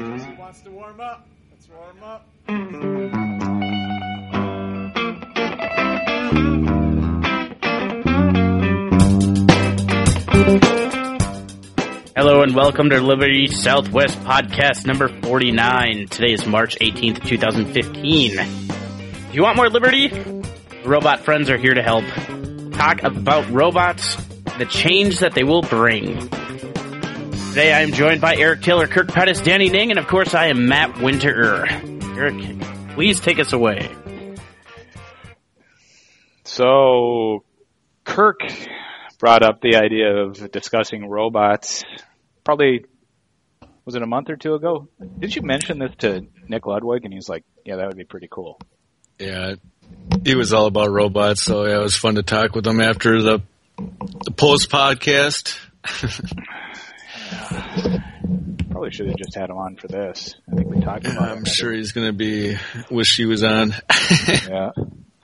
Who wants to warm up? Let's warm up. Hello and welcome to Liberty Southwest podcast number 49. Today is March 18th, 2015. If you want more liberty, Robot Friends are here to help. Talk about robots, the change that they will bring. Today I am joined by Eric Taylor, Kirk Pettis, Danny Ning, and of course I am Matt Winterer. Eric, please take us away. So, Kirk brought up the idea of discussing robots probably, was it a month or two ago? Did you mention this to Nick Ludwig? And he's like, yeah, that would be pretty cool. Yeah, he was all about robots, so yeah, it was fun to talk with him after the post-podcast. Probably should have just had him on for this. I think we talked about it. I'm sure he's going to be, wish he was on. Yeah.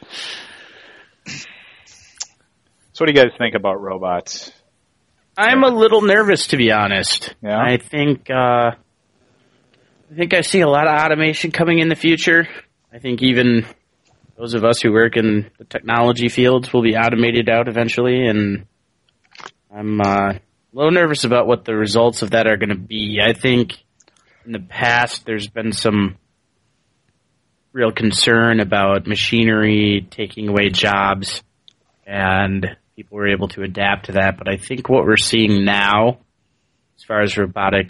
So what do you guys think about robots? I'm a little nervous, to be honest. Yeah? I think I see a lot of automation coming in the future. I think even those of us who work in the technology fields will be automated out eventually, and I'm a little nervous about what the results of that are going to be. I think in the past there's been some real concern about machinery taking away jobs, and people were able to adapt to that. But I think what we're seeing now, as far as robotic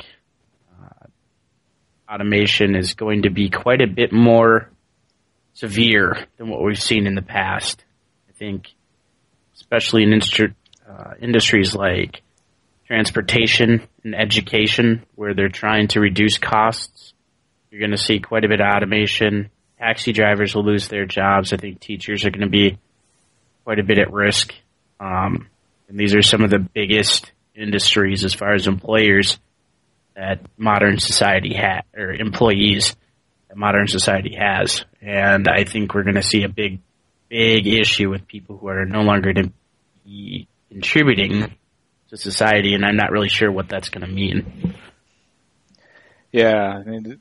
automation, is going to be quite a bit more severe than what we've seen in the past. I think, especially in industries like transportation and education, where they're trying to reduce costs, you're going to see quite a bit of automation. Taxi drivers will lose their jobs. I think teachers are going to be quite a bit at risk. And these are some of the biggest industries as far as employers that modern society or employees that modern society has. And I think we're going to see a big issue with people who are no longer to be contributing to society, and I'm not really sure what that's going to mean. Yeah, I mean,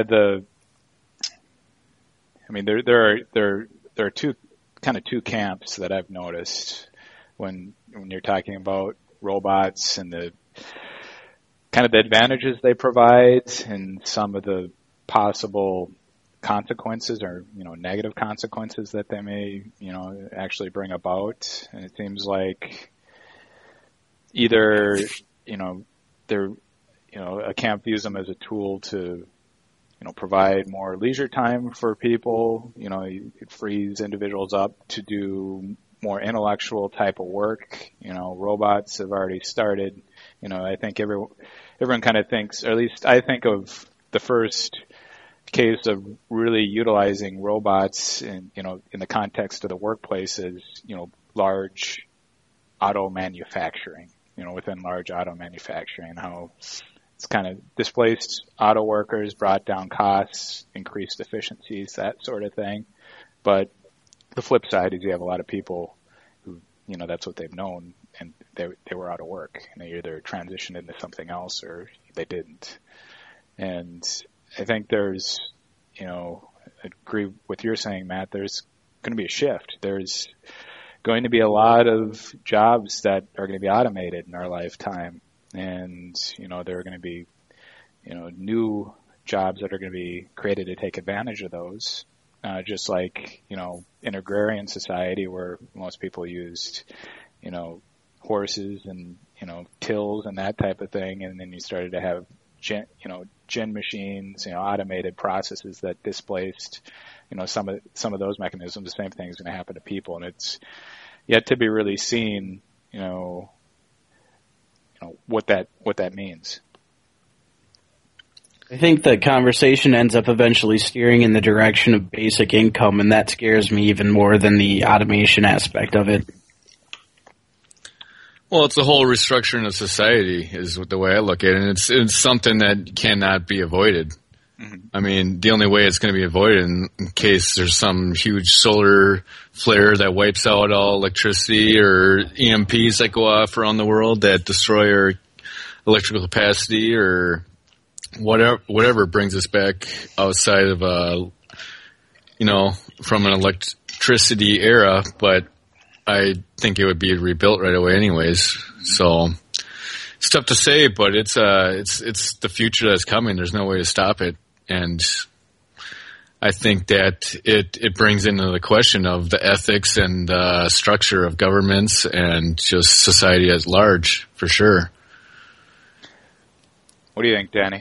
there are two camps that I've noticed when you're talking about robots and the kind of the advantages they provide and some of the possible consequences or, negative consequences that they may, actually bring about. And it seems like either, they're, a camp views them as a tool to, provide more leisure time for people. It frees individuals up to do more intellectual type of work. Robots have already started. I think everyone kind of thinks, or at least I think of the first case of really utilizing robots in the context of the workplace is, large auto manufacturing, within large auto manufacturing, how it's kind of displaced auto workers, brought down costs, increased efficiencies, that sort of thing. But the flip side is you have a lot of people who, that's what they've known, and they were out of work, and they either transitioned into something else or they didn't. And I think there's, I agree with your saying, Matt, there's going to be a shift. There's going to be a lot of jobs that are going to be automated in our lifetime. And, there are going to be, new jobs that are going to be created to take advantage of those. Just like, in agrarian society where most people used, horses and, tills and that type of thing. And then you started to have, gin machines, automated processes that displaced, some of those mechanisms. The same thing is going to happen to people. And it's yet to be really seen, what that means. I think the conversation ends up eventually steering in the direction of basic income, and that scares me even more than the automation aspect of it. Well, it's the whole restructuring of society is the way I look at it, and it's something that cannot be avoided. Mm-hmm. I mean, the only way it's going to be avoided in case there's some huge solar flare that wipes out all electricity or EMPs that go off around the world that destroy our electrical capacity or whatever brings us back outside of from an electricity era, but I think it would be rebuilt right away anyways. So it's tough to say, but it's the future that's coming. There's no way to stop it, and I think that it brings into the question of the ethics and the structure of governments and just society at large, for sure. What do you think, Danny?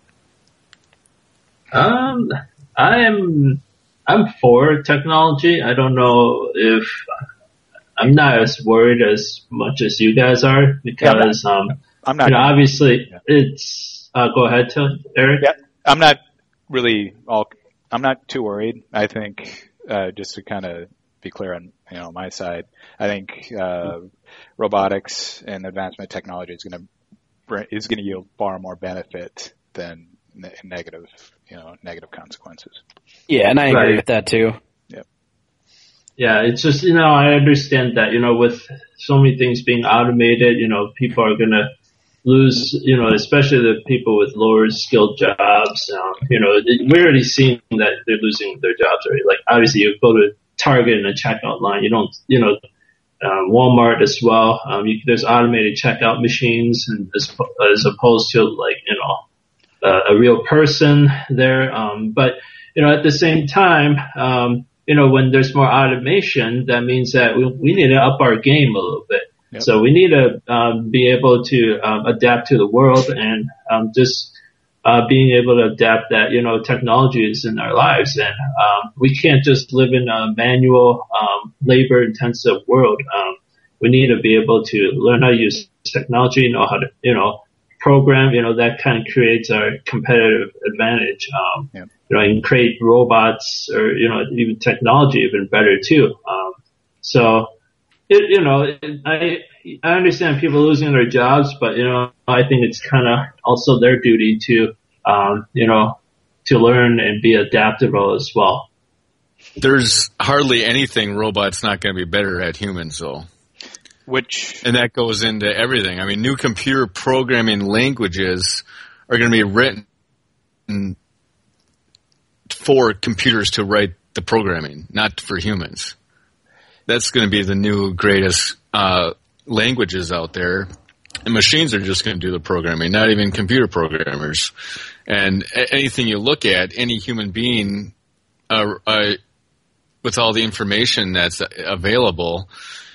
I'm for technology. I don't know if I'm not as worried as much as you guys are because I'm not. Obviously, it's. Go ahead, Eric. Yeah, I'm not really I'm not too worried. I think just to kind of be clear on my side, I think robotics and advancement technology is going to yield far more benefit than negative consequences. Yeah, and I agree with that too. Yep. Yeah, it's just I understand that with so many things being automated, people are gonna lose, especially the people with lower skilled jobs. We're already seeing that they're losing their jobs already. Like obviously, you go to Target in a checkout line, you don't, Walmart as well. There's automated checkout machines, and as opposed to a real person there. But at the same time, when there's more automation, that means that we need to up our game a little bit. Yep. So we need to be able to adapt to the world and just being able to adapt that technology is in our lives, and we can't just live in a manual labor intensive world. We need to be able to learn how to use technology, know how to program. That kind of creates our competitive advantage. And create robots or even technology even better too. So. I understand people losing their jobs, but I think it's kind of also their duty to to learn and be adaptable as well. There's hardly anything robots not going to be better at humans, though. And that goes into everything. I mean, new computer programming languages are going to be written for computers to write the programming, not for humans. That's going to be the new greatest languages out there. And machines are just going to do the programming, not even computer programmers. And anything you look at, any human being, with all the information that's available,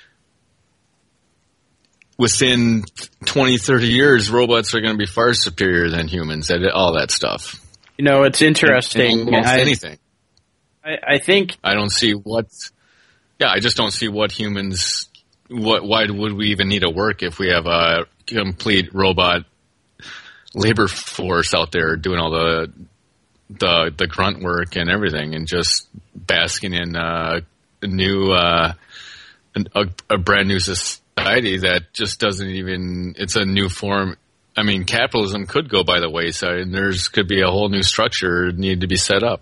within 20, 30 years, robots are going to be far superior than humans at all that stuff. It's interesting. Almost anything. I think... I don't see I just don't see what humans. Why would we even need to work if we have a complete robot labor force out there doing all the grunt work and everything, and just basking in a brand new society that just doesn't even. It's a new form. I mean, capitalism could go by the wayside, and could be a whole new structure need to be set up.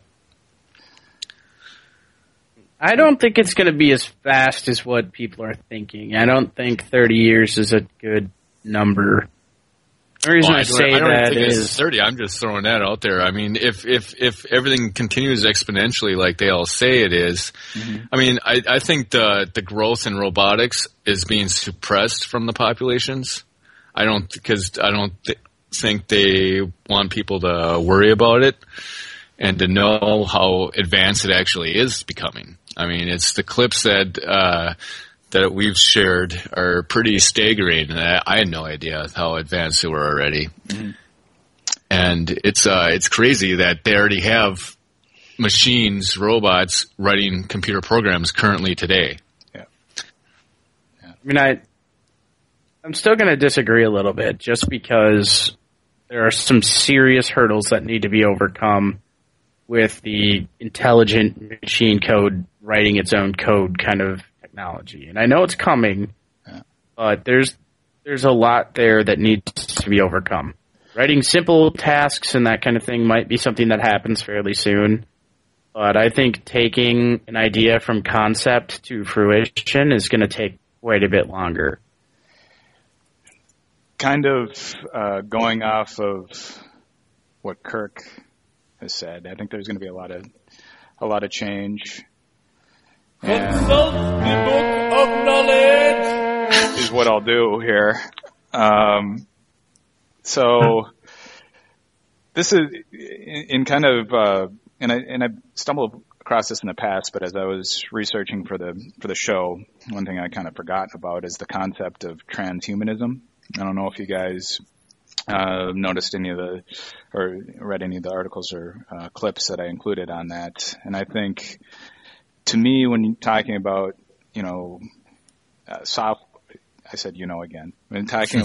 I don't think it's going to be as fast as what people are thinking. I don't think 30 years is a good number. The reason I say that is 30. I'm just throwing that out there. I mean, if everything continues exponentially like they all say it is, I mean, I think the growth in robotics is being suppressed from the populations. I don't think they want people to worry about it and to know how advanced it actually is becoming. I mean, it's the clips that we've shared are pretty staggering. I had no idea how advanced they were already. Mm-hmm. And it's crazy that they already have machines, robots, writing computer programs currently today. Yeah. I mean, I'm still going to disagree a little bit just because there are some serious hurdles that need to be overcome with the intelligent machine code writing its own code kind of technology. And I know it's coming, but there's a lot there that needs to be overcome. Writing simple tasks and that kind of thing might be something that happens fairly soon. But I think taking an idea from concept to fruition is going to take quite a bit longer. Kind of going off of what Kirk has said. I think there's going to be a lot of change. Consult the book of knowledge is what I'll do here. So this is in kind of, and I stumbled across this in the past, but as I was researching for the show, one thing I kind of forgot about is the concept of transhumanism. I don't know if you guys noticed any of the, or read any of the articles or clips that I included on that. And I think, to me, when you're talking about, I said, again, when talking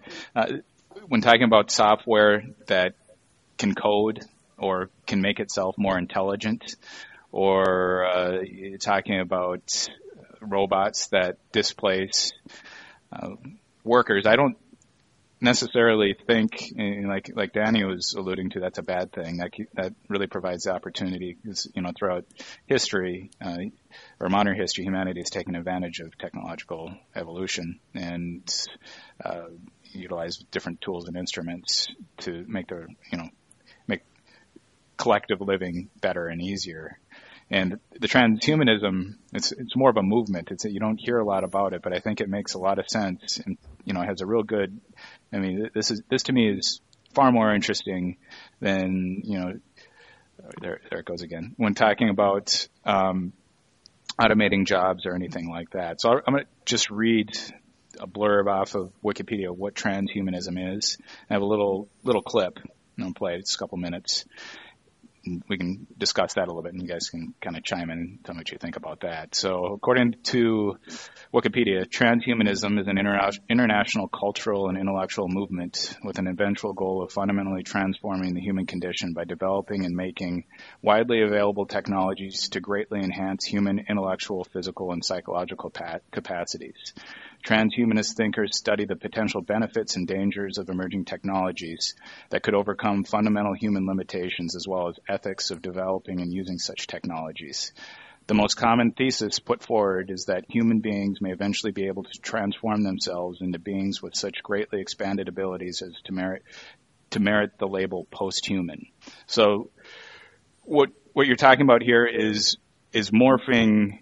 about software that can code or can make itself more intelligent, or you're talking about robots that displace workers, I don't necessarily think, like Danny was alluding to, that's a bad thing. That really provides the opportunity, because throughout history, or modern history, humanity has taken advantage of technological evolution and utilized different tools and instruments to make make collective living better and easier. And the transhumanism, it's more of a movement. You don't hear a lot about it, but I think it makes a lot of sense, and it has a real good. I mean, this to me is far more interesting than there it goes again, when talking about automating jobs or anything like that. So I'm going to just read a blurb off of Wikipedia of what transhumanism is. I have a little clip. I'll play it. It's a couple minutes. We can discuss that a little bit, and you guys can kind of chime in and tell me what you think about that. So according to Wikipedia, transhumanism is an international cultural and intellectual movement with an eventual goal of fundamentally transforming the human condition by developing and making widely available technologies to greatly enhance human intellectual, physical, and psychological capacities. Transhumanist thinkers study the potential benefits and dangers of emerging technologies that could overcome fundamental human limitations, as well as ethics of developing and using such technologies. The most common thesis put forward is that human beings may eventually be able to transform themselves into beings with such greatly expanded abilities as to merit the label post-human. So what you're talking about here is morphing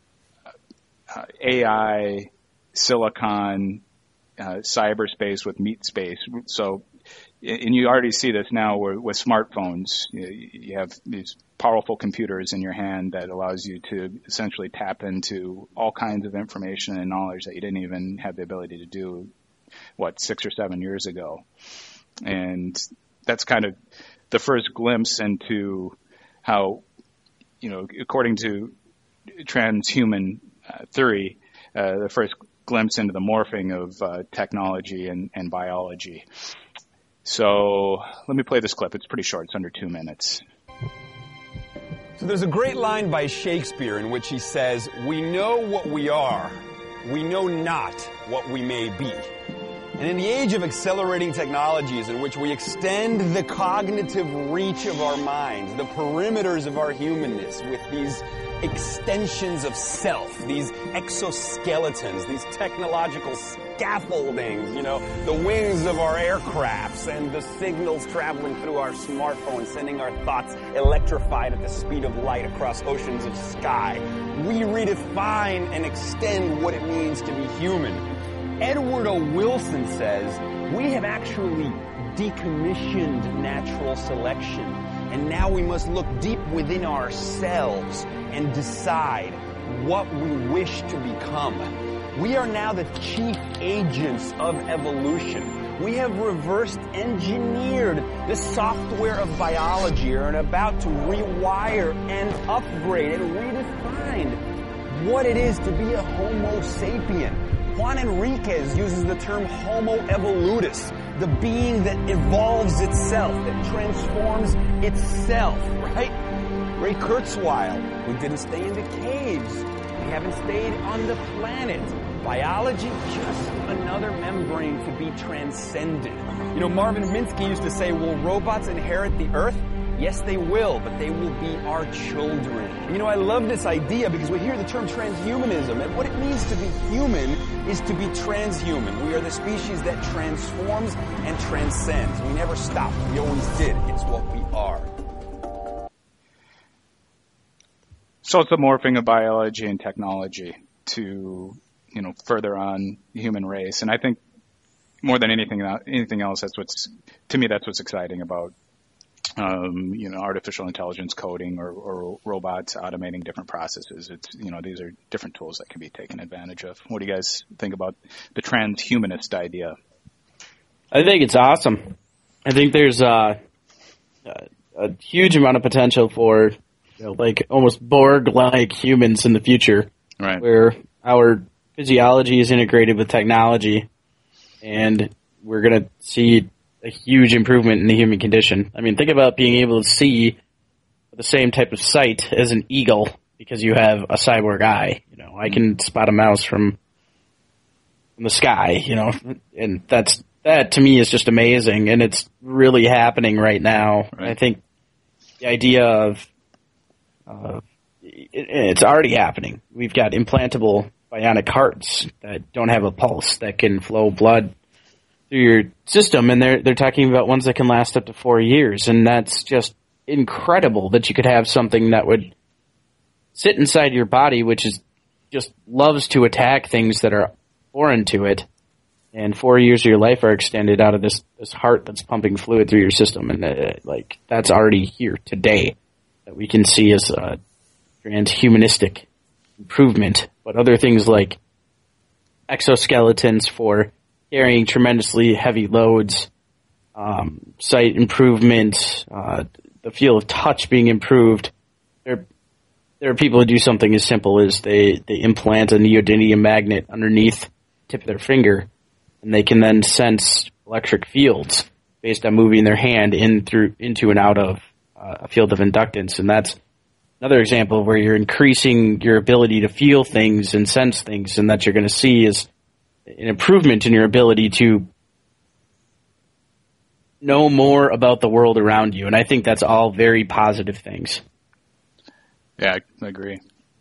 AI, silicon, cyberspace with meat space. So, and you already see this now with smartphones. You have these powerful computers in your hand that allows you to essentially tap into all kinds of information and knowledge that you didn't even have the ability to do, 6 or 7 years ago. And that's kind of the first glimpse into how, according to transhuman theory, the first glimpse into the morphing of technology and biology. So let me play this clip. It's pretty short. It's under 2 minutes. So there's a great line by Shakespeare in which he says, "We know what we are, we know not what we may be." And in the age of accelerating technologies in which we extend the cognitive reach of our minds, the perimeters of our humanness with these extensions of self, these exoskeletons, these technological scaffoldings, the wings of our aircrafts and the signals traveling through our smartphones, sending our thoughts electrified at the speed of light across oceans of sky. We redefine and extend what it means to be human. Edward O. Wilson says, we have actually decommissioned natural selection, and now we must look deep within ourselves and decide what we wish to become. We are now the chief agents of evolution. We have reverse engineered the software of biology and are about to rewire and upgrade and redefine what it is to be a Homo sapien. Juan Enriquez uses the term Homo evolutus, the being that evolves itself, that transforms itself, right? Ray Kurzweil, we didn't stay in the caves. We haven't stayed on the planet. Biology, just another membrane to be transcended. Marvin Minsky used to say, will robots inherit the earth? Yes, they will, but they will be our children. And I love this idea because we hear the term transhumanism, and what it means to be human is to be transhuman. We are the species that transforms and transcends. We never stop. We always did. It's what we are. So it's the morphing of biology and technology to, further on the human race. And I think more than anything else, that's what's exciting about, artificial intelligence coding or robots automating different processes. It's, these are different tools that can be taken advantage of. What do you guys think about the transhumanist idea? I think it's awesome. I think there's a huge amount of potential for like almost Borg-like humans in the future, right? Where our physiology is integrated with technology, and we're going to see a huge improvement in the human condition. I mean, think about being able to see the same type of sight as an eagle because you have a cyborg eye. I can spot a mouse from the sky, and that to me is just amazing, and it's really happening right now. Right. I think the idea of it's already happening. We've got implantable bionic hearts that don't have a pulse that can flow blood through your system, and they're talking about ones that can last up to 4 years, and that's just incredible that you could have something that would sit inside your body, which is just loves to attack things that are foreign to it, and 4 years of your life are extended out of this heart that's pumping fluid through your system, and that's already here today. That we can see as a transhumanistic improvement, but other things like exoskeletons for carrying tremendously heavy loads, sight improvement, the feel of touch being improved. There are people who do something as simple as they implant a neodymium magnet underneath the tip of their finger, and they can then sense electric fields based on moving their hand into and out of a field of inductance, and that's another example of where you're increasing your ability to feel things and sense things, and that you're going to see is an improvement in your ability to know more about the world around you, and I think that's all very positive things. Yeah, I agree.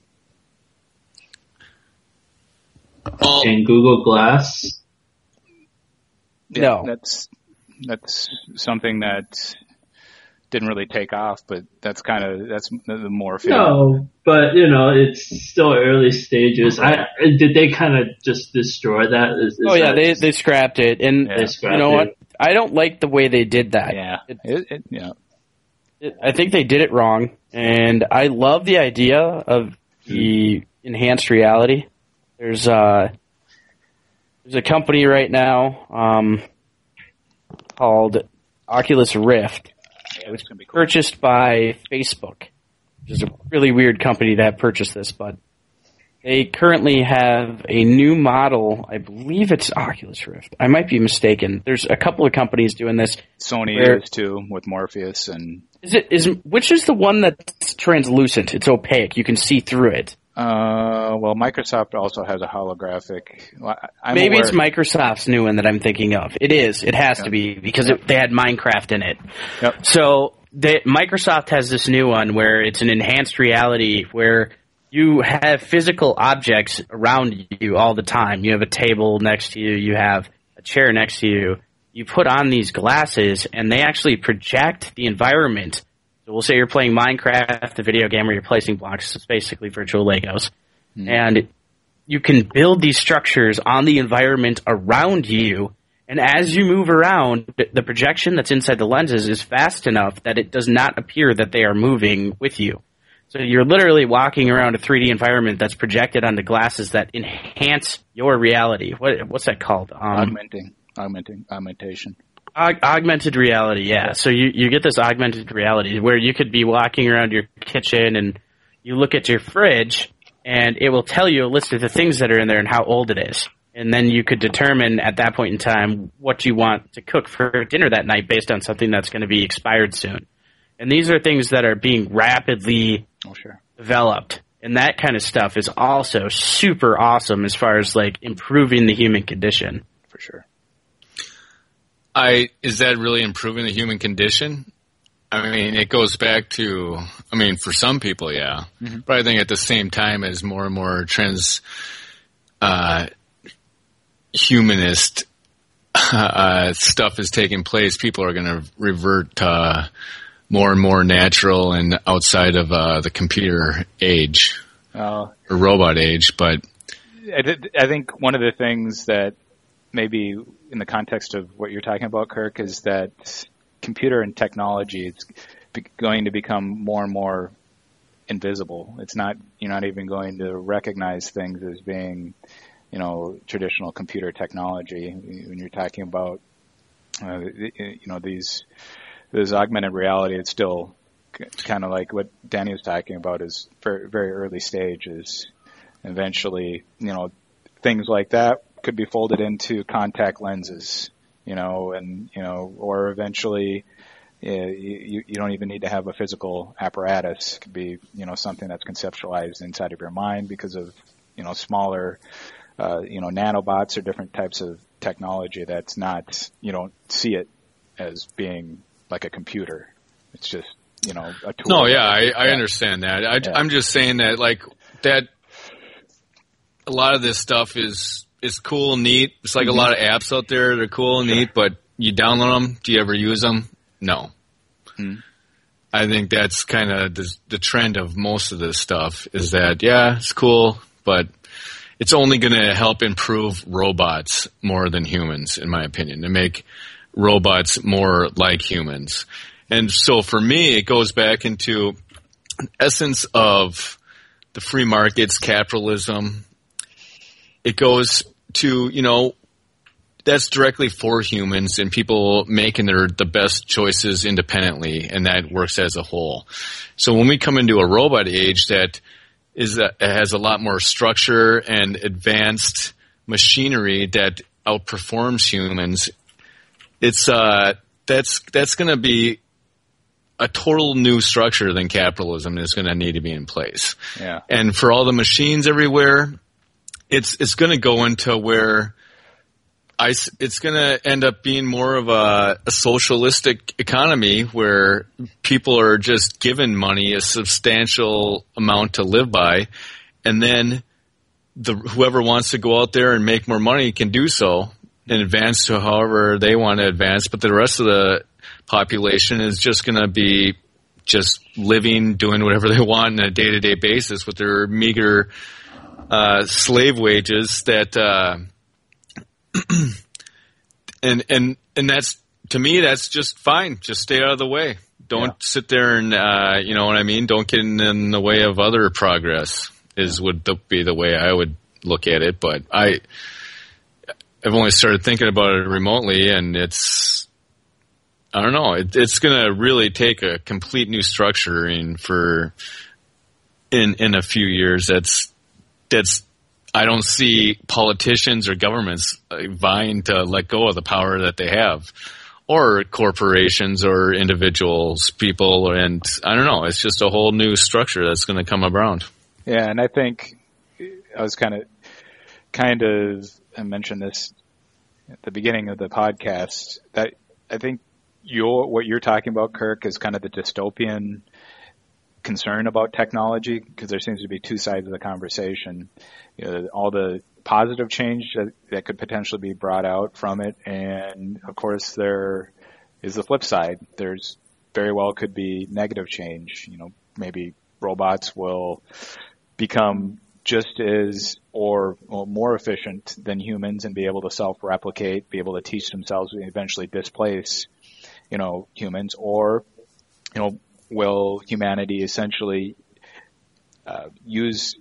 And Google Glass? Yeah, no. That's something that didn't really take off, but that's the more. No, but it's still early stages. Did they kind of just destroy that? They scrapped it, and what? I don't like the way they did that. Yeah, I think they did it wrong, and I love the idea of the enhanced reality. There's a company right now called Oculus Rift. It was purchased by Facebook, which is a really weird company to have purchased this, but they currently have a new model. I believe it's Oculus Rift. I might be mistaken. There's a couple of companies doing this. Sony is too, with Morpheus. And which is the one that's translucent? It's opaque. You can see through it. Well, Microsoft also has a holographic. Maybe it's Microsoft's new one that I'm thinking of. It is. It has to be because they had Minecraft in it. Yep. So Microsoft has this new one where it's an enhanced reality where you have physical objects around you all the time. You have a table next to you. You have a chair next to you. You put on these glasses, and they actually project the environment. So we'll say you're playing Minecraft, the video game where you're placing blocks. It's basically virtual Legos. Mm. And you can build these structures on the environment around you. And as you move around, the projection that's inside the lenses is fast enough that it does not appear that they are moving with you. So you're literally walking around a 3D environment that's projected onto glasses that enhance your reality. What's that called? Augmentation. Augmented reality, yeah. So you get this augmented reality where you could be walking around your kitchen and you look at your fridge and it will tell you a list of the things that are in there and how old it is. And then you could determine at that point in time what you want to cook for dinner that night based on something that's going to be expired soon. And these are things that are being rapidly developed. And that kind of stuff is also super awesome as far as like improving the human condition. For sure. Is that really improving the human condition? I mean, it goes back to, I mean, for some people, yeah. Mm-hmm. But I think at the same time, as more and more humanist stuff is taking place, people are going to revert to more and more natural and outside of the computer age or robot age. But I think one of the things that maybe in the context of what you're talking about, Kirk, is that computer and technology is going to become more and more invisible. It's not, you're not even going to recognize things as being, you know, traditional computer technology. When you're talking about, you know, this augmented reality, it's still kind of like what Danny was talking about, is very, very early stages. Eventually, you know, things like that could be folded into contact lenses, you know, and, you know, or eventually you don't even need to have a physical apparatus. It could be, you know, something that's conceptualized inside of your mind because of, you know, smaller, you know, nanobots or different types of technology that's not, you don't see it as being like a computer. It's just, you know, a tool. No, yeah, I understand that. I'm just saying that, like, that a lot of this stuff is cool and neat. It's like a lot of apps out there that are cool and neat, but you download them. Do you ever use them? No. I think that's kind of the trend of most of this stuff, is that, yeah, it's cool, but it's only going to help improve robots more than humans, in my opinion, to make robots more like humans. And so for me, it goes back into essence of the free markets, capitalism. It goes to, you know, that's directly for humans and people making the best choices independently, and that works as a whole. So when we come into a robot age that has a lot more structure and advanced machinery that outperforms humans, it's that's going to be a total new structure than capitalism is going to need to be in place. Yeah. And for all the machines everywhere, it's going to go into where it's going to end up being more of a socialistic economy where people are just given money, a substantial amount to live by, and then whoever wants to go out there and make more money can do so and advance to however they want to advance. But the rest of the population is just going to be just living, doing whatever they want on a day-to-day basis with their meager slave wages that and that's, to me, that's just fine. Just stay out of the way. Don't sit there and you know what I mean? Don't get in the way of other progress would be the way I would look at it. But I've only started thinking about it remotely, and I don't know. It's going to really take a complete new structure in a few years. That's I don't see politicians or governments vying to let go of the power that they have, or corporations or individuals, people, and I don't know. It's just a whole new structure that's going to come around. Yeah, and I think I was kind of I mentioned this at the beginning of the podcast, that I think what you're talking about, Kirk, is kind of the dystopian concern about technology, because there seems to be two sides of the conversation. You know, all the positive change that could potentially be brought out from it, and of course there is the flip side. There's very well could be negative change. You know, maybe robots will become just as or more efficient than humans and be able to self-replicate, be able to teach themselves and eventually displace, you know, humans, or, you know, will humanity essentially use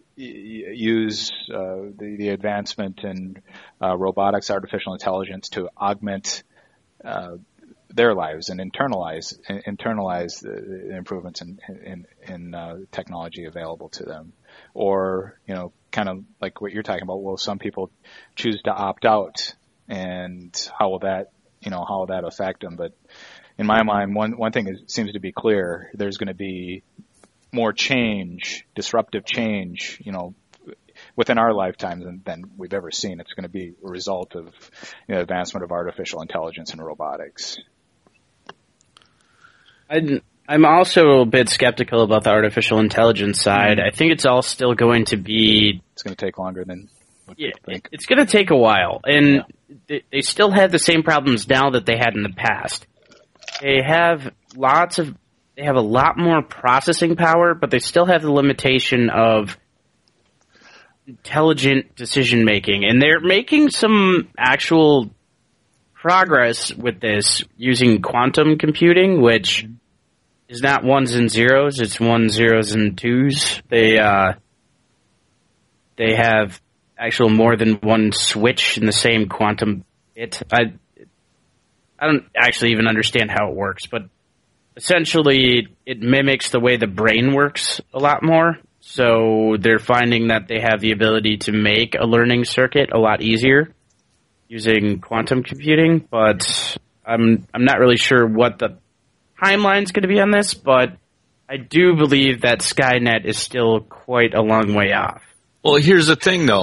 the advancement in robotics, artificial intelligence to augment their lives and internalize the improvements in technology available to them? Or, you know, kind of like what you're talking about, will some people choose to opt out, and how will that affect them? But in my mind, one thing seems to be clear: there's going to be more change, disruptive change, you know, within our lifetimes than we've ever seen. It's going to be a result of, you know, advancement of artificial intelligence and robotics. I I'm also a bit skeptical about the artificial intelligence side. I think it's all still going to be... It's going to take longer than what you think. It's going to take a while. And they still have the same problems now that they had in the past. They have a lot more processing power, but they still have the limitation of intelligent decision making. And they're making some actual progress with this using quantum computing, which is not ones and zeros, it's 1 zeros and 2s. They have actual more than one switch in the same quantum bit. I don't actually even understand how it works, but essentially it mimics the way the brain works a lot more. So they're finding that they have the ability to make a learning circuit a lot easier using quantum computing, but I'm not really sure what the timeline's going to be on this, but I do believe that Skynet is still quite a long way off. Well, here's the thing, though.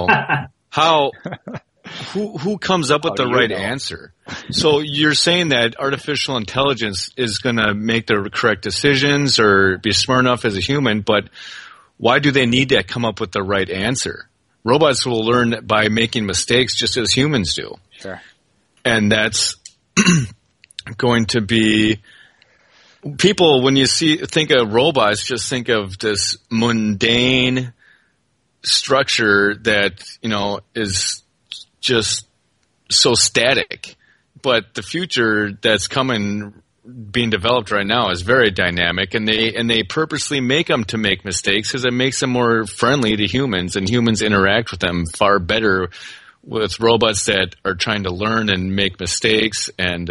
Who comes up with the right answer? So you're saying that artificial intelligence is going to make the correct decisions or be smart enough as a human, but why do they need to come up with the right answer? Robots will learn by making mistakes just as humans do. Sure. And that's going to be... People, when you think of robots, just think of this mundane structure that, is just so static. But the future that's being developed right now is very dynamic, and they purposely make them to make mistakes because it makes them more friendly to humans, and humans interact with them far better with robots that are trying to learn and make mistakes, and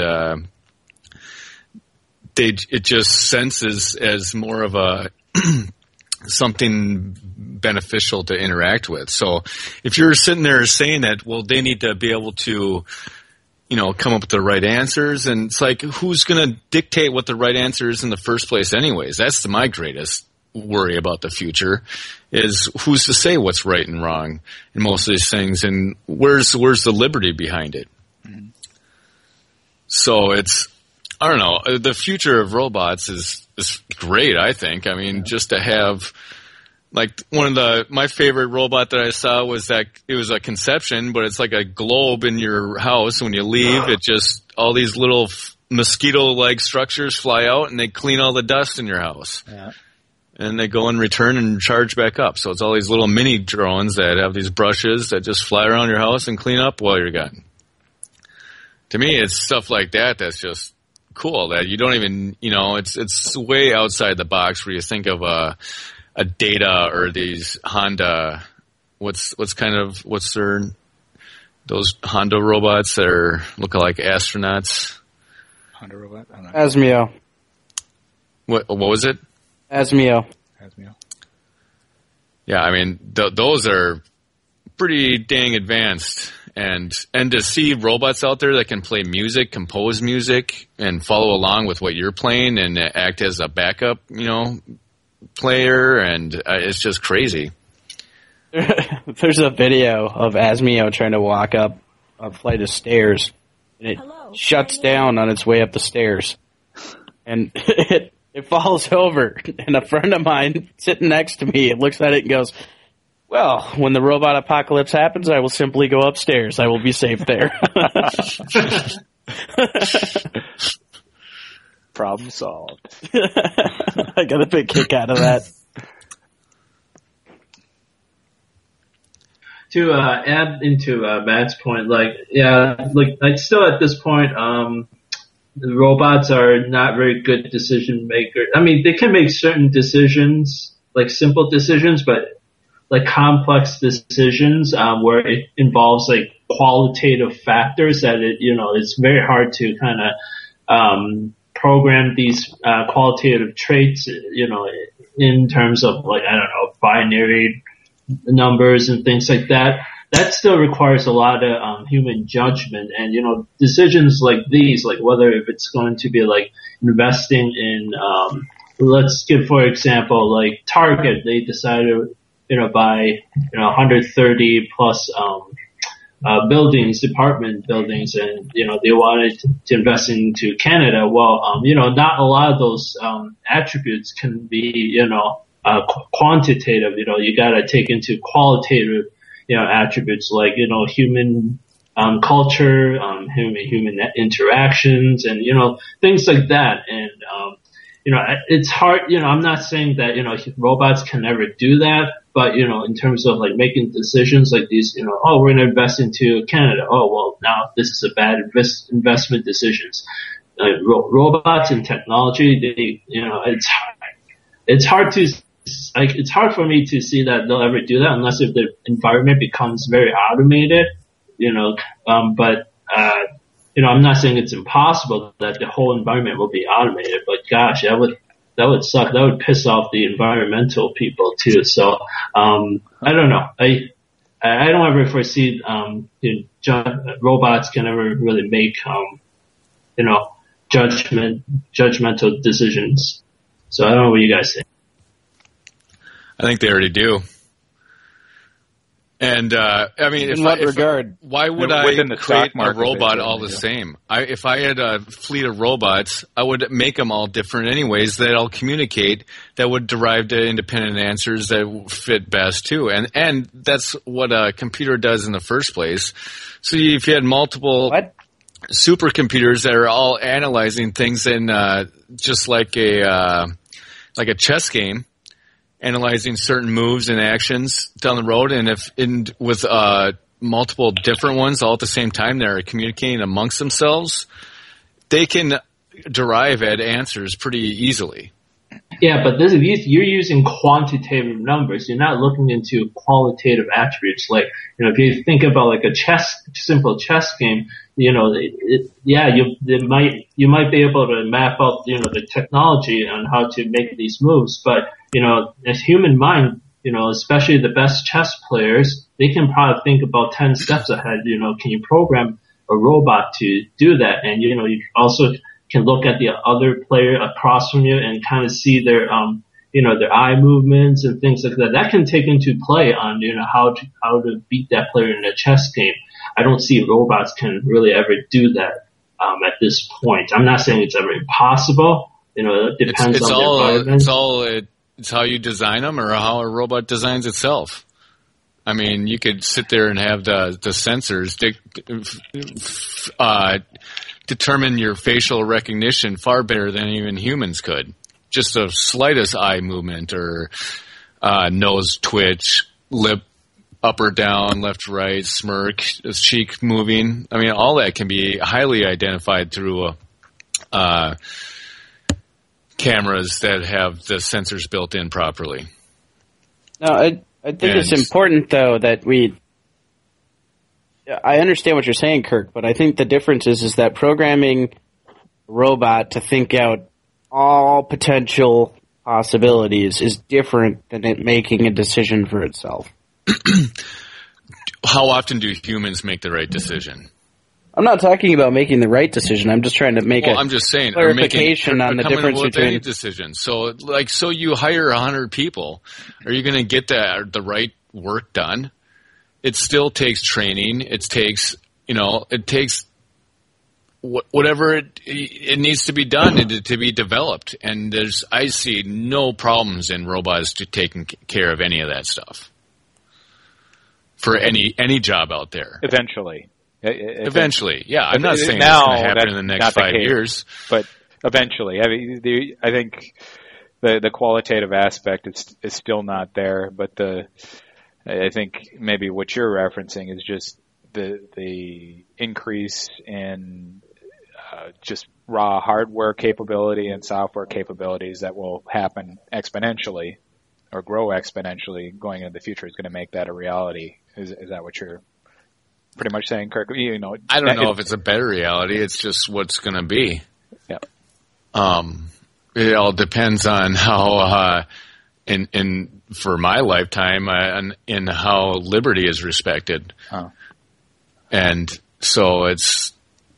it just senses as more of a something beneficial to interact with. So if you're sitting there saying that, well, they need to be able to, come up with the right answers, and it's like, who's going to dictate what the right answer is in the first place anyways? That's my greatest worry about the future, is who's to say what's right and wrong in most of these things, and where's the liberty behind it? Mm-hmm. So I don't know. The future of robots is great, I think. I mean, just to have, like, my favorite robot that I saw was that it was a conception, but it's like a globe in your house. When you leave, it just, all these little mosquito-like structures fly out and they clean all the dust in your house. Yeah. And they go and return and charge back up. So it's all these little mini drones that have these brushes that just fly around your house and clean up while you're gone. To me, it's stuff like that that's just cool, that you don't even, it's way outside the box where you think of a Data or these Honda, those Honda robots that look like astronauts. Honda robot? I don't know. Asmio. What was it? Asmio. Yeah, I mean, those are pretty dang advanced. And to see robots out there that can play music, compose music, and follow along with what you're playing and act as a backup, player, and it's just crazy. There's a video of Asmio trying to walk up a flight of stairs, and it shuts down on its way up the stairs. And it falls over, and a friend of mine sitting next to me looks at it and goes, well, when the robot apocalypse happens, I will simply go upstairs. I will be safe there. Problem solved. I got a big kick out of that. To add into Matt's point, still at this point, the robots are not very good decision makers. I mean, they can make certain decisions, like simple decisions, but like complex decisions, where it involves like qualitative factors that it's very hard to kind of, program these, qualitative traits, in terms of binary numbers and things like that. That still requires a lot of, human judgment, and, decisions like these, like whether if it's going to be like investing in, let's give, for example, like Target, they decided, buy, 130 plus, buildings, apartment buildings, and they wanted to invest into Canada. Well, not a lot of those attributes can be quantitative. You got to take into qualitative attributes like human culture, human interactions, and things like that. And it's hard. I'm not saying that robots can never do that. But, in terms of like making decisions like these, we're going to invest into Canada. Oh, well, now this is a bad investment decisions. Robots and technology, it's hard for me to see that they'll ever do that unless if the environment becomes very automated, but I'm not saying it's impossible that the whole environment will be automated, but gosh, that would suck. That would piss off the environmental people too. So, I don't know. I don't ever foresee, robots can ever really make, judgmental decisions. So I don't know what you guys think. I think they already do. And in what regard? Why would I create a robot all the same? If I had a fleet of robots, I would make them all different anyways that all communicate, that would derive to independent answers that fit best too. And that's what a computer does in the first place. So if you had multiple supercomputers that are all analyzing things in just like a chess game, analyzing certain moves and actions down the road, and with multiple different ones all at the same time that are communicating amongst themselves, they can derive at answers pretty easily. Yeah, but you're using quantitative numbers. You're not looking into qualitative attributes. Like, if you think about like a simple chess game, you might be able to map out, the technology on how to make these moves. But, as human mind, especially the best chess players, they can probably think about 10 steps ahead. Can you program a robot to do that? And, you also can look at the other player across from you and kind of see their, their eye movements and things like that. That can take into play on, how to beat that player in a chess game. I don't see robots can really ever do that, at this point. I'm not saying it's ever impossible. It depends on the environment. It's how you design them or how a robot designs itself. I mean, you could sit there and have the sensors determine your facial recognition far better than even humans could. Just the slightest eye movement or nose twitch, lip up or down, left, right, smirk, cheek moving. I mean, all that can be highly identified through cameras that have the sensors built in properly. No, I think it's important, though, that I understand what you're saying, Kirk, but I think the difference is that programming a robot to think out all potential possibilities is different than it making a decision for itself. How often do humans make the right decision? I'm not talking about making the right decision. I'm just trying to make I'm just saying, clarification on the difference between any decision. So you hire 100 people. Are you going to get the right work done? It still takes training. It takes whatever it needs to be done to be developed. And I see no problems in robots taking care of any of that stuff for any job out there. Eventually. Eventually, yeah. I'm not saying it's going to happen in the next 5 years. But eventually. I mean, I think the qualitative aspect is still not there, but I think maybe what you're referencing is just the increase in just raw hardware capability and software capabilities that will happen exponentially or grow exponentially going into the future is going to make that a reality. Is that what you're pretty much saying, Kirk? I don't know if it's a better reality. It's just what's going to be. Yeah. It all depends on how, for my lifetime, in how liberty is respected. Oh. And so there's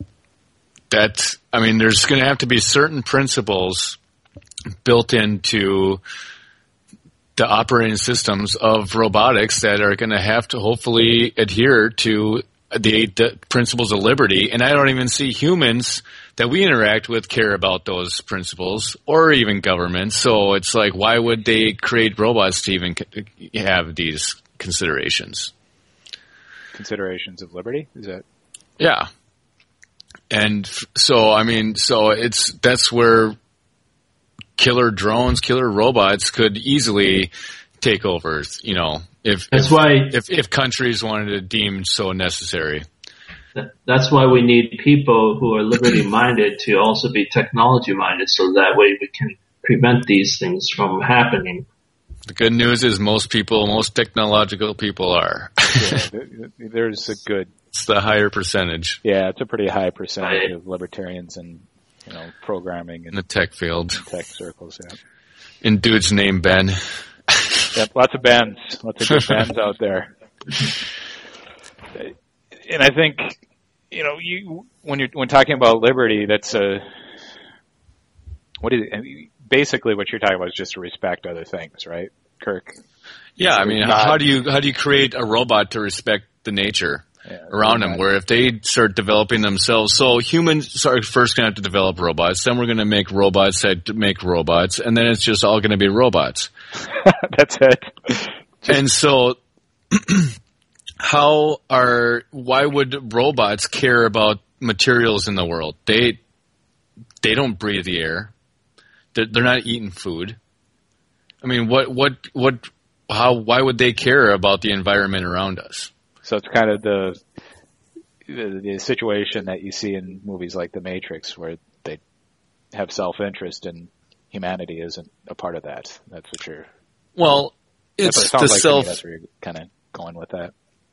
going to have to be certain principles built into the operating systems of robotics that are going to have to hopefully adhere to the 8 principles of liberty, and I don't even see humans that we interact with care about those principles, or even governments. So it's like, why would they create robots to even have these considerations? Considerations of liberty? Is that? Yeah. And so, I mean, that's where killer drones, killer robots could easily take over, you know, if countries wanted to deem so necessary. That's why we need people who are liberty-minded to also be technology-minded, so that way we can prevent these things from happening. The good news is most technological people are. There's a good... It's the higher percentage. Yeah, it's a pretty high percentage of libertarians and, you know, programming in the tech field. Tech circles, yeah. And dudes named Ben. Yep, lots of Bens. Lots of good Bens out there. And I think, you know, when talking about liberty, that's basically what you're talking about is just to respect other things, right, Kirk? Yeah, I mean, how do you create a robot to respect the nature around them? Where if they start developing themselves, so humans are first going to have to develop robots, then we're going to make robots that make robots, and then it's just all going to be robots. That's it. And so, why would robots care about materials in the world? They don't breathe the air. They're not eating food. I mean, why would they care about the environment around us? So it's kind of the situation that you see in movies like The Matrix, where they have self-interest and humanity isn't a part of that. That's what you're... Well, it's the self... That's where you're kind of going with that.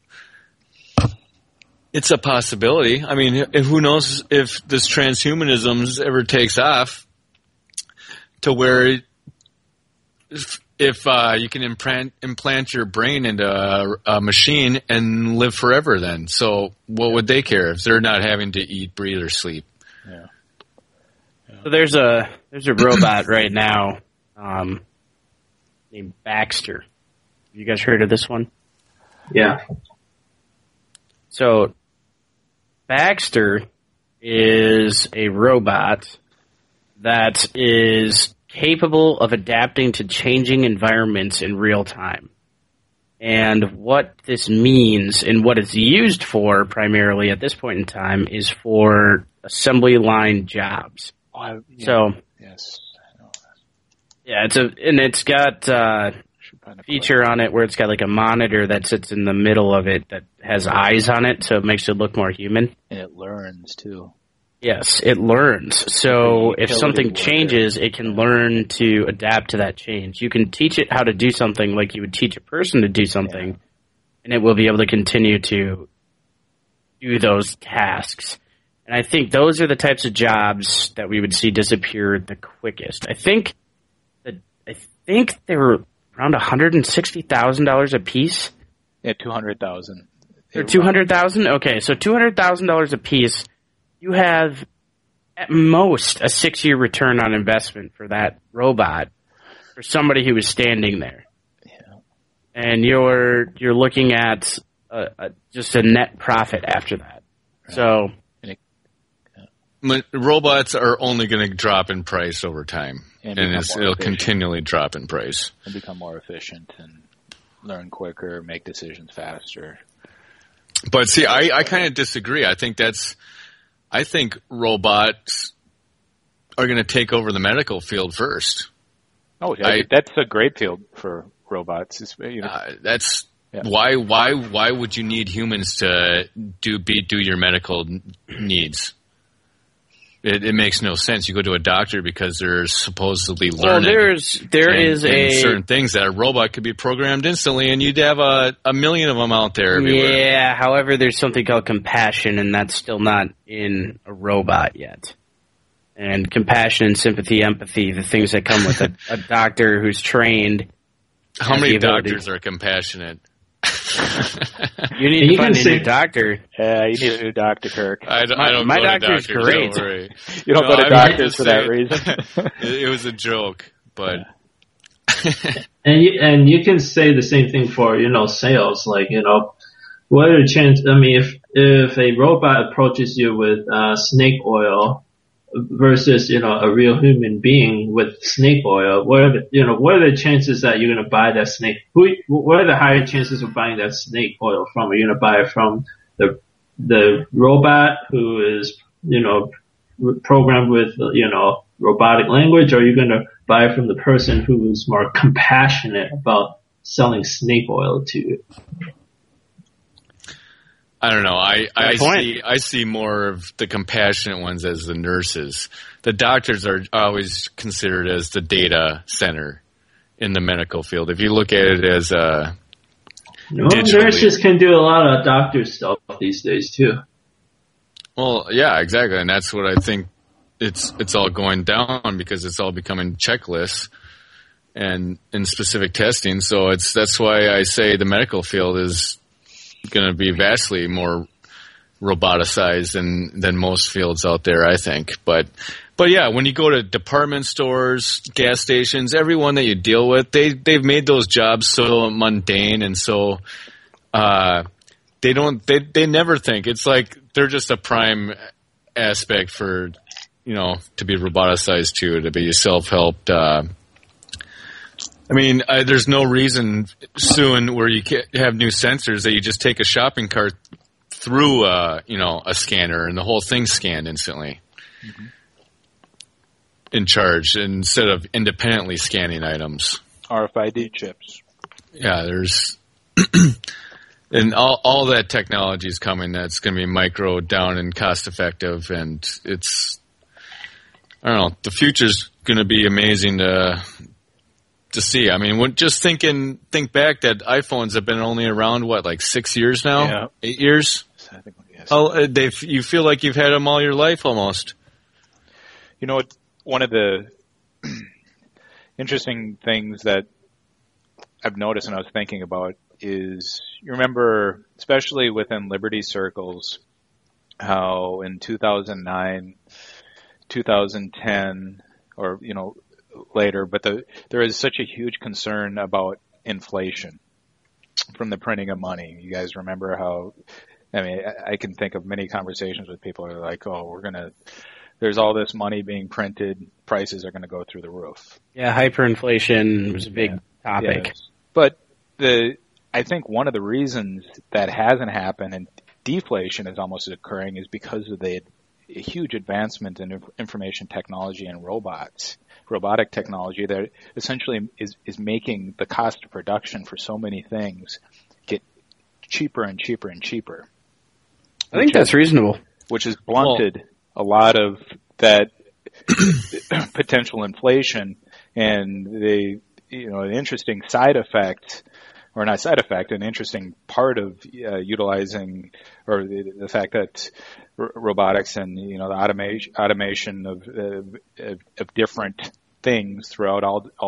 It's a possibility. I mean, who knows if this transhumanism ever takes off to where if you can implant your brain into a machine and live forever then. So what would they care if they're not having to eat, breathe, or sleep? Yeah. So there's a robot right now named Baxter. You guys heard of this one? Yeah. So Baxter is a robot that is capable of adapting to changing environments in real time. And what this means and what it's used for primarily at this point in time is for assembly line jobs. Yes. Yeah, it's got a feature on it where it's got like a monitor that sits in the middle of it that has eyes on it, so it makes it look more human. And it learns too. Yes, it learns. So if something changes, it can learn to adapt to that change. You can teach it how to do something like you would teach a person to do something, and it will be able to continue to do those tasks. And I think those are the types of jobs that we would see disappear the quickest. I think they were around $160,000 a piece. Yeah, $200,000. Or $200,000? Okay, so $200,000 a piece. You have, at most, a 6-year return on investment for that robot for somebody who is standing there. Yeah. And you're looking at just a net profit after that. Right. So robots are only going to drop in price over time, and it'll continually drop in price. And become more efficient and learn quicker, make decisions faster. But see, I kind of disagree. I think robots are going to take over the medical field first. Oh, yeah, that's a great field for robots. Why would you need humans to do your medical needs? It makes no sense. You go to a doctor because they're supposedly learning. Well, there is certain things that a robot could be programmed instantly, and you'd have a million of them out there everywhere. Yeah, however, there's something called compassion, and that's still not in a robot yet. And compassion, sympathy, empathy, the things that come with a doctor who's trained. How many doctors are compassionate? You need to find a new doctor. Yeah, you need a new doctor, Kirk. My doctor's great. You don't go to doctors for that reason. It was a joke, but. and you can say the same thing for sales. Like what are the chances? I mean, if a robot approaches you with snake oil versus, a real human being with snake oil, what are the chances that you're going to buy that snake? What are the higher chances of buying that snake oil from? Are you going to buy it from the robot who is, programmed with, robotic language, or are you going to buy it from the person who is more compassionate about selling snake oil to you? I don't know. I see more of the compassionate ones as the nurses. The doctors are always considered as the data center in the medical field. If you look at it as nurses can do a lot of doctor stuff these days too. Well, yeah, exactly, and that's what I think. It's all going down because it's all becoming checklists and in specific testing. So that's why I say the medical field is going to be vastly more roboticized than most fields out there, I think. But yeah, when you go to department stores, gas stations, everyone that you deal with, they've made those jobs so mundane and so they never think. It's like they're just a prime aspect for to be roboticized to be self-helped. There's no reason soon where you can't have new sensors that you just take a shopping cart through, a scanner and the whole thing's scanned instantly. Mm-hmm. In charge instead of independently scanning items. RFID chips. Yeah, there's and all that technology is coming. That's going to be micro down and cost effective, and I don't know. The future's going to be amazing to see. I mean, think back that iPhones have been only around, 6 years now? Yeah. 8 years? I think, yes. You feel like you've had them all your life almost. You know what? One of the interesting things that I've noticed and I was thinking about is, you remember, especially within Liberty circles, how in 2009, 2010, or, later, but there is such a huge concern about inflation from the printing of money. You guys remember how, I can think of many conversations with people who are like, there's all this money being printed, prices are going to go through the roof. Yeah, hyperinflation was a big topic. Yes. But I think one of the reasons that hasn't happened and deflation is almost occurring is because of the huge advancement in information technology and robotic technology that essentially is making the cost of production for so many things get cheaper and cheaper and cheaper. I think that's reasonable. Which has blunted a lot of that potential inflation, and an interesting side effect, or not side effect, an interesting part of utilizing, or the fact that robotics and the automation of different things throughout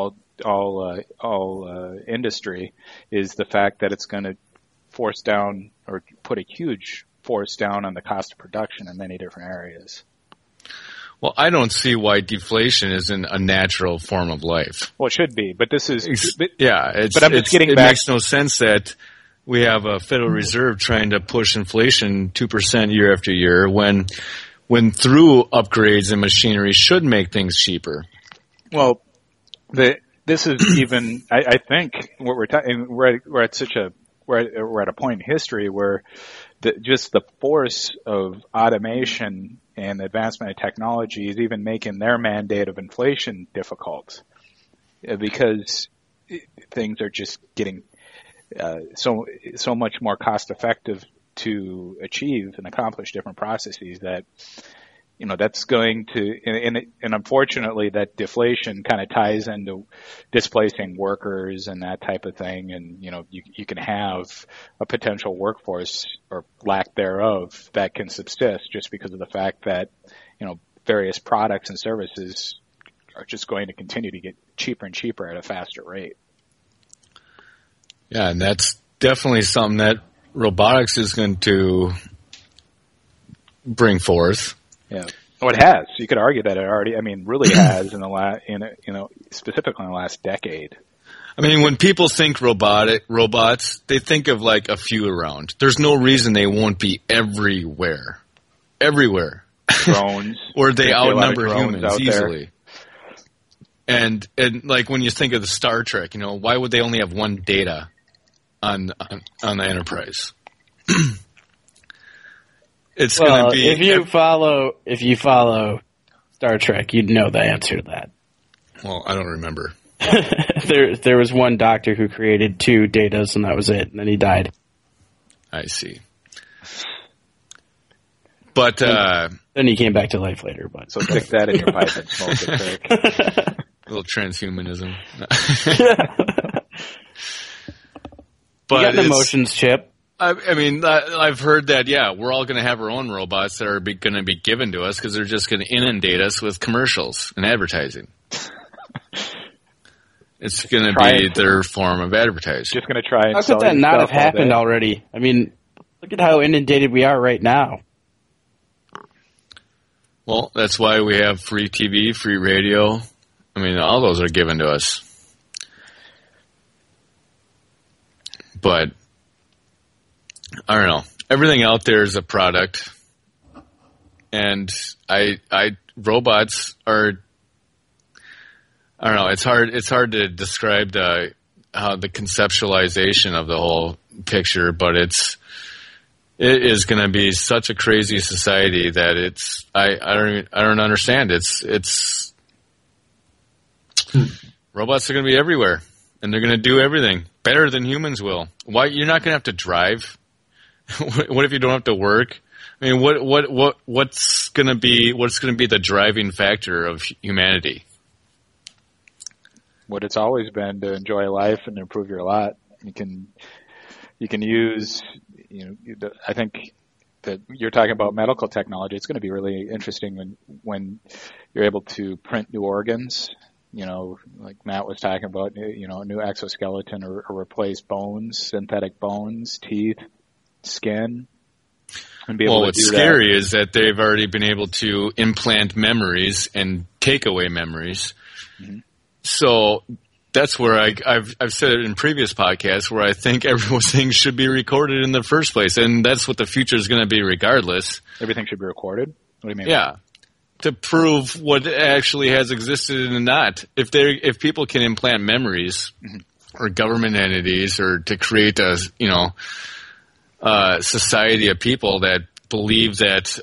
all industry is the fact that it's going to force down or put a huge force down on the cost of production in many different areas. Well, I don't see why deflation isn't a natural form of life. Well, it should be, but this is but I'm just getting back. It makes no sense that we have a Federal Reserve trying to push inflation 2% year after year when through upgrades and machinery should make things cheaper. Well, this is even. I think what we're talking. We're at a point in history where just the force of automation and the advancement of technology is even making their mandate of inflation difficult, because things are just getting so much more cost effective to achieve and accomplish different processes that that's going to, and unfortunately that deflation kind of ties into displacing workers and that type of thing. And, you can have a potential workforce or lack thereof that can subsist just because of the fact that, various products and services are just going to continue to get cheaper and cheaper at a faster rate. Yeah. And that's definitely something that robotics is going to bring forth. Yeah. Oh, it has. You could argue that it already, really has in the specifically in the last decade. I mean, when people think robots, they think of like a few around. There's no reason they won't be everywhere. Everywhere. Drones. Or they outnumber humans easily. And like when you think of the Star Trek, you know, why would they only have one data on the Enterprise? It's going to be if you follow Star Trek, you'd know the answer to that. Well, I don't remember. There was one doctor who created 2 datas, and that was it, and then he died. I see. But then he came back to life later. But so stick that in your pipe and smoke it quick. A little transhumanism. But you got an emotions chip. I mean, I've heard that, yeah, we're all going to have our own robots that are going to be given to us because they're just going to inundate us with commercials and advertising. It's going to be their form of advertising. Just going to try and how could that not have happened already? I mean, look at how inundated we are right now. Well, that's why we have free TV, free radio. I mean, all those are given to us. But I don't know. Everything out there is a product, and robots are. I don't know. It's hard to describe the conceptualization of the whole picture, but it is going to be such a crazy society that I don't understand. It's robots are going to be everywhere, and they're going to do everything better than humans will. Why you're not going to have to drive? What if you don't have to work? I mean, what's going to be the driving factor of humanity? What it's always been, to enjoy life and improve your lot. You can use, I think that you're talking about medical technology. It's going to be really interesting when you're able to print new organs, like Matt was talking about, a new exoskeleton or replace bones, synthetic bones, teeth, skin. And be able to what's scary is that they've already been able to implant memories and take away memories. Mm-hmm. So that's where I've said it in previous podcasts, where I think everything should be recorded in the first place, and that's what the future is going to be regardless. Everything should be recorded? What do you mean? Yeah, to prove what actually has existed and not. If people can implant memories, mm-hmm. or government entities, or to create a society of people that believe that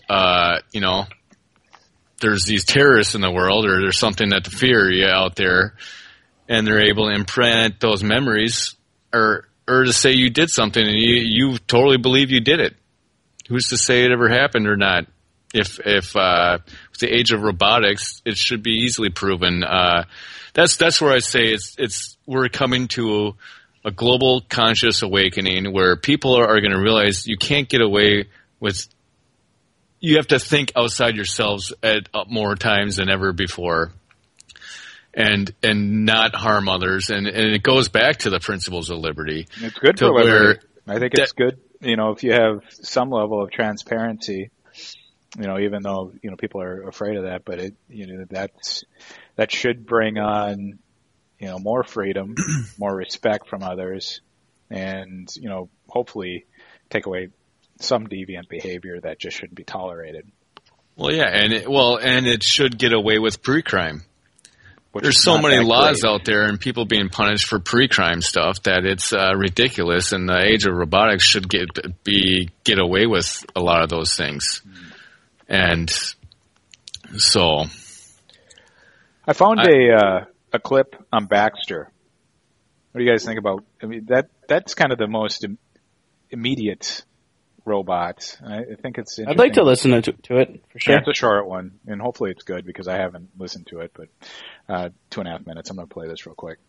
there's these terrorists in the world, or there's something that to fear out there, and they're able to imprint those memories, or to say you did something and you totally believe you did it. Who's to say it ever happened or not? If with the age of robotics, it should be easily proven. That's where I say we're coming to a global conscious awakening where people are going to realize you can't get away with. You have to think outside yourselves at more times than ever before, and not harm others. And it goes back to the principles of liberty. It's good for liberty. I think it's good, if you have some level of transparency, even though, people are afraid of that, but that should bring on, more freedom, more respect from others, and, hopefully take away some deviant behavior that just shouldn't be tolerated. Well, yeah, and it should get away with pre-crime. There's so many laws out there and people being punished for pre-crime stuff that it's ridiculous. And the age of robotics should get away with a lot of those things. And so, I found a clip on Baxter. What do you guys think about? I mean, that's kind of the most immediate robot. I think it's interesting. I'd like to listen to it, for sure. Yeah, it's a short one, and hopefully it's good because I haven't listened to it, but 2.5 minutes. I'm going to play this real quick.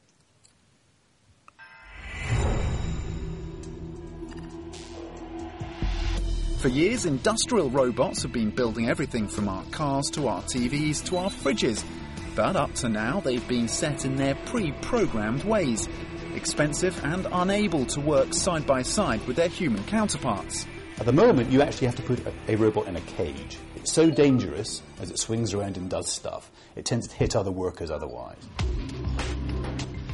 For years, industrial robots have been building everything from our cars to our TVs to our fridges. But up to now, they've been set in their pre-programmed ways, expensive and unable to work side by side with their human counterparts. At the moment, you actually have to put a robot in a cage. It's so dangerous as it swings around and does stuff. It tends to hit other workers otherwise.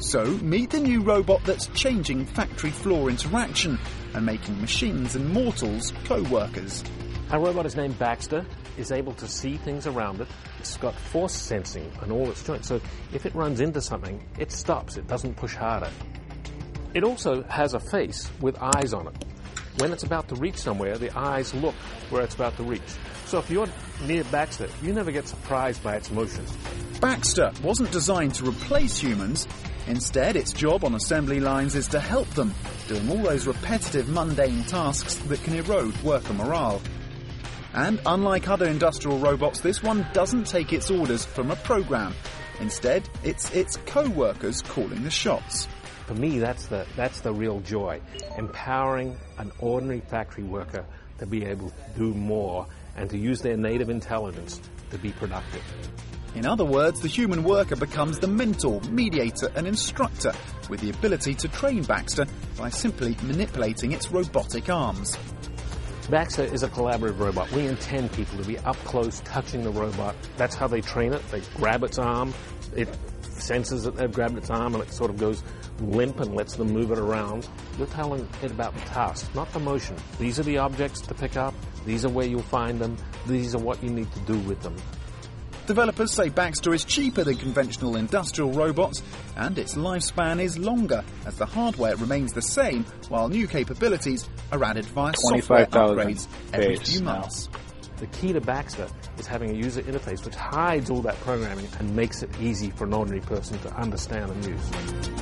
So meet the new robot that's changing factory floor interaction and making machines and mortals co-workers. Our robot is named Baxter, is able to see things around it. It's got force sensing on all its joints, so if it runs into something, it stops, it doesn't push harder. It also has a face with eyes on it. When it's about to reach somewhere, the eyes look where it's about to reach. So if you're near Baxter, you never get surprised by its motion. Baxter wasn't designed to replace humans. Instead, its job on assembly lines is to help them, doing all those repetitive, mundane tasks that can erode worker morale. And unlike other industrial robots, this one doesn't take its orders from a program. Instead, it's its co-workers calling the shots. For me, that's the real joy, empowering an ordinary factory worker to be able to do more and to use their native intelligence to be productive. In other words, the human worker becomes the mentor, mediator and instructor with the ability to train Baxter by simply manipulating its robotic arms. Baxter is a collaborative robot. We intend people to be up close, touching the robot. That's how they train it. They grab its arm, it senses that they've grabbed its arm, and it sort of goes limp and lets them move it around. You're telling it about the task, not the motion. These are the objects to pick up. These are where you'll find them. These are what you need to do with them. Developers say Baxter is cheaper than conventional industrial robots, and its lifespan is longer, as the hardware remains the same, while new capabilities are added via software upgrades every few months. The key to Baxter is having a user interface which hides all that programming and makes it easy for an ordinary person to understand and use.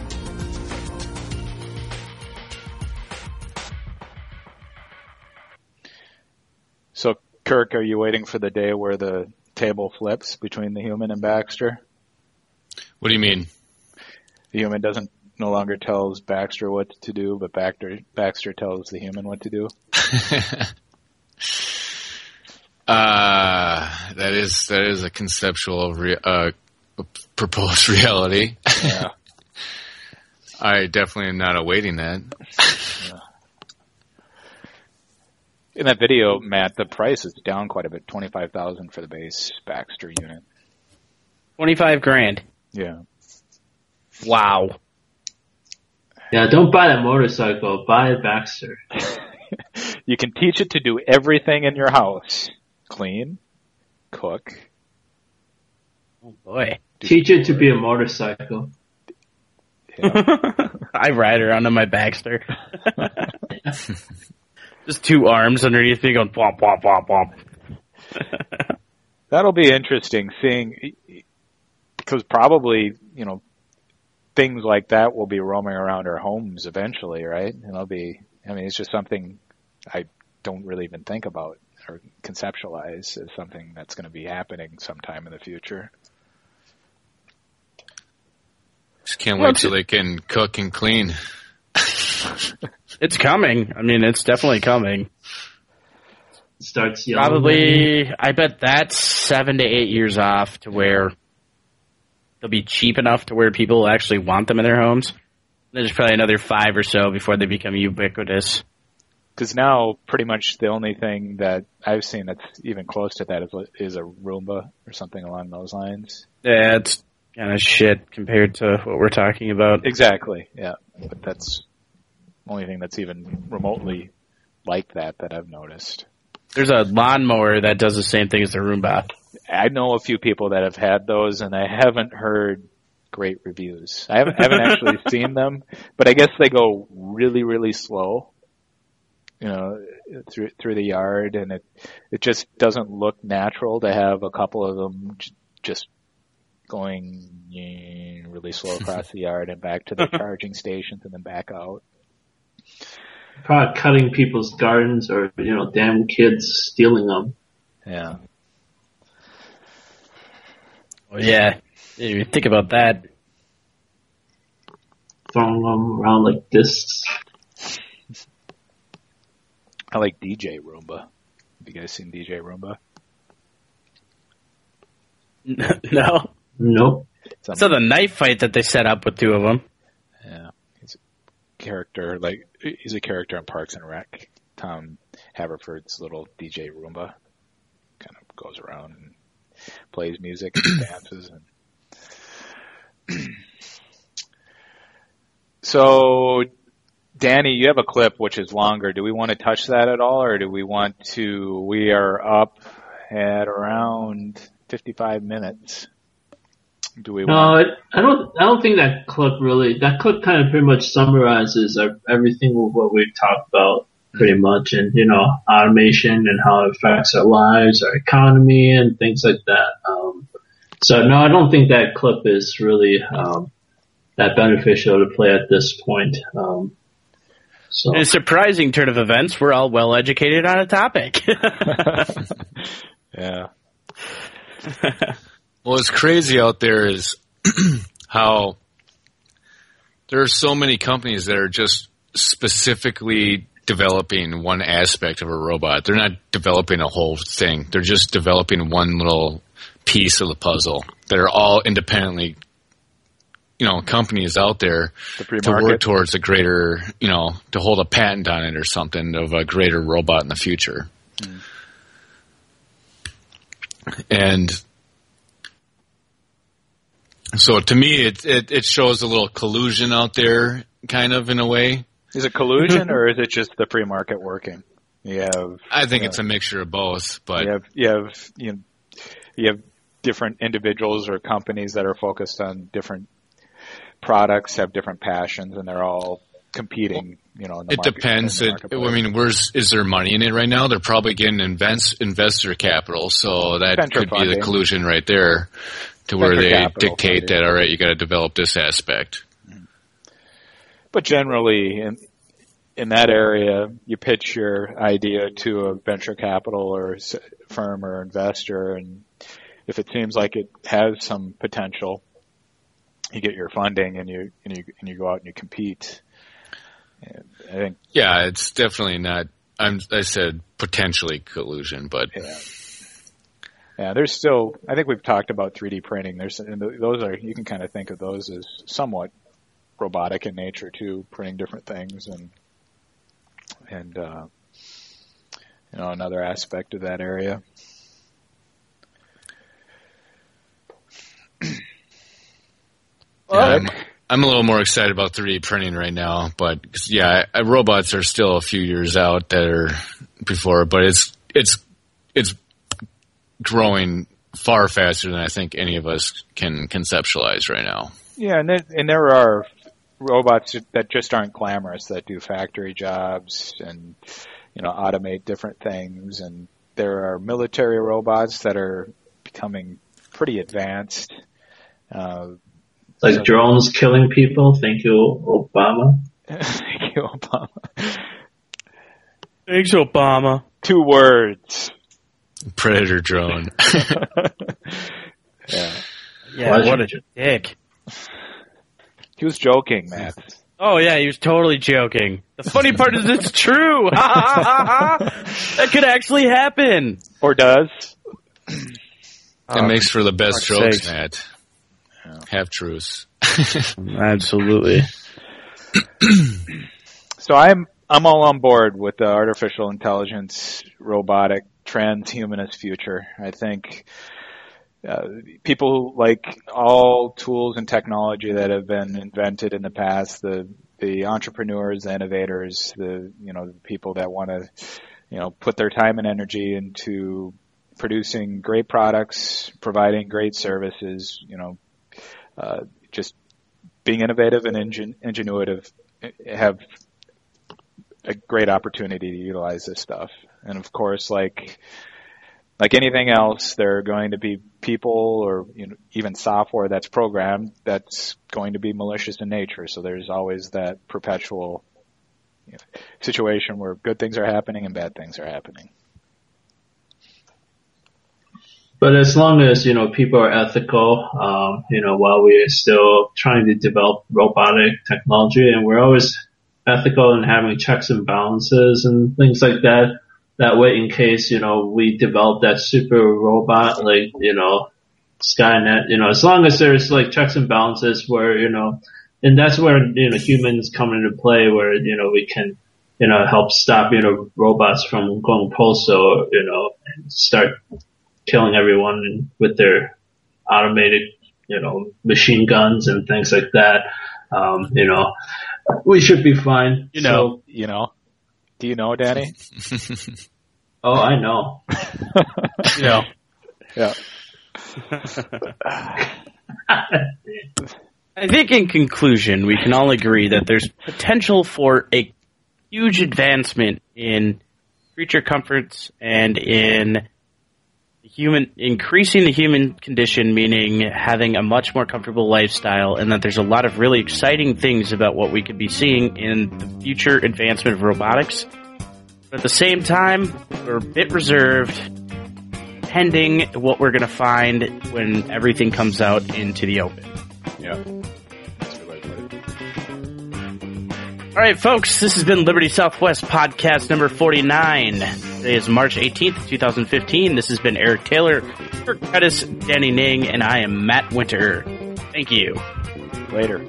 So, Kirk, are you waiting for the day where the table flips between the human and Baxter? What do you mean? The human no longer tells Baxter what to do, but Baxter tells the human what to do? That is a conceptual proposed reality. Yeah. I definitely am not awaiting that. Yeah. In that video, Matt, the price is down quite a bit. $25,000 for the base Baxter unit. $25,000. Yeah. Wow. Yeah, don't buy that motorcycle. Buy a Baxter. You can teach it to do everything in your house. Clean, cook. Oh boy. Teach it to be a motorcycle. Yeah. I ride around on my Baxter. Just two arms underneath me going womp, womp, womp, womp. That'll be interesting seeing, because probably, things like that will be roaming around our homes eventually, right? And it's just something I don't really even think about or conceptualize as something that's going to be happening sometime in the future. Just can't wait till they can cook and clean. It's coming. It's definitely coming. Starts yelling. Probably, I bet that's 7 to 8 years off to where they'll be cheap enough to where people actually want them in their homes. There's probably another 5 or so before they become ubiquitous. Because now, pretty much the only thing that I've seen that's even close to that is a Roomba or something along those lines. Yeah, it's kind of shit compared to what we're talking about. Exactly, yeah. But that's the only thing that's even remotely like that I've noticed. There's a lawnmower that does the same thing as the Roomba. I know a few people that have had those, and I haven't heard great reviews. I haven't actually seen them, but I guess they go really, really slow, through the yard, and it just doesn't look natural to have a couple of them just going really slow across the yard and back to the charging stations and then back out. Probably cutting people's gardens or, damn kids stealing them. Yeah. Well, yeah. You think about that. Throwing them around like discs. I like DJ Roomba. Have you guys seen DJ Roomba? No. Nope. So the knife fight that they set up with two of them. Yeah. He's a character in Parks and Rec. Tom Haverford's little DJ Roomba kind of goes around and plays music and dances. And So, Danny, you have a clip which is longer. Do we want to touch that at all, or do we want to? We are up at around 55 minutes. Do we? No, I don't think that clip kind of pretty much summarizes everything of what we've talked about pretty much, and automation and how it affects our lives, our economy, and things like that. So no, I don't think that clip is really that beneficial to play at this point. So. In a surprising turn of events, we're all well educated on a topic. Yeah. Well, what's crazy out there is how there are so many companies that are just specifically developing one aspect of a robot. They're not developing a whole thing. They're just developing one little piece of the puzzle that are all independently, companies out there to work towards a greater, to hold a patent on it or something of a greater robot in the future. Mm. And so to me, it shows a little collusion out there, kind of, in a way. Is it collusion or is it just the free market working? I think it's a mixture of both, but you have different individuals or companies that are focused on different products, have different passions, and they're all competing. In the it depends. Is there money in it right now? They're probably getting investor capital, so that venture could funding. Be the collusion right there, to where they dictate that, all right, you got to develop this aspect. But generally, in that area, you pitch your idea to a venture capital or firm or investor, and if it seems like it has some potential, you get your funding and you go out and you compete. And I think. Yeah, it's definitely not. I said potentially collusion, but. Yeah, there's still. I think we've talked about 3D printing. You can kind of think of those as somewhat robotic in nature too, printing different things and another aspect of that area. I'm a little more excited about 3D printing right now, but robots are still a few years out that are before, but it's growing far faster than I think any of us can conceptualize right now. Yeah, and there are robots that just aren't glamorous, that do factory jobs and automate different things, and there are military robots that are becoming pretty advanced. Like drones killing people. Thank you, Obama. Thank you, Obama. Thanks, Obama. 2 words. Predator drone. Yeah, what a dick. He was joking, Matt. Oh, yeah, he was totally joking. The funny part is it's true. That could actually happen. Or does. It makes for the best jokes, Matt. Half-truths. Absolutely. So I'm all on board with the artificial intelligence, robotic, transhumanist future. I think people like all tools and technology that have been invented in the past, the entrepreneurs, the innovators, the people that want to put their time and energy into producing great products, providing great services, just being innovative and ingenuitive, have a great opportunity to utilize this stuff. And of course, like anything else, there are going to be people or even software that's programmed that's going to be malicious in nature. So there's always that perpetual situation where good things are happening and bad things are happening. But as long as, people are ethical, while we are still trying to develop robotic technology, and we're always ethical in having checks and balances and things like that. That way, in case, we develop that super robot, like, Skynet, as long as there's like checks and balances where, and that's where, humans come into play where, we can, help stop, robots from going postal, and start killing everyone with their automated, machine guns and things like that. We should be fine. You know. You know? Do you know, Danny? Oh, I know. You know. Yeah. I think in conclusion, we can all agree that there's potential for a huge advancement in creature comforts and in increasing the human condition, meaning having a much more comfortable lifestyle, and that there's a lot of really exciting things about what we could be seeing in the future advancement of robotics. But at the same time, we're a bit reserved, pending what we're going to find when everything comes out into the open. Yeah. That's a good way to put it. All right, folks, this has been Liberty Southwest podcast number 49. Today is March 18th, 2015. This has been Eric Taylor, Kirk Pettis, Danny Ning, and I am Matt Winter. Thank you. Later.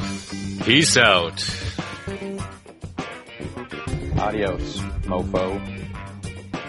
Peace out. Adios, mofo.